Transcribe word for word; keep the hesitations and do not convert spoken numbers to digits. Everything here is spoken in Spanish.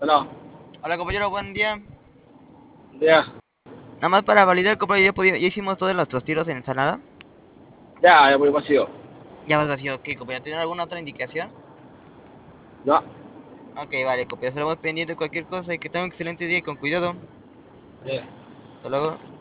Bueno, Hola compañero, buen día. ya, Nada más para validar, compañero, ya, pudi- ya hicimos todos nuestros tiros en ensalada. ya, ya muy vacío. Ya vas vacío, ok, compañero. ¿Tiene alguna otra indicación? No, Ok, vale, compañero, estaremos pendientes de cualquier cosa y que tenga un excelente día y con cuidado. ya. Hasta luego.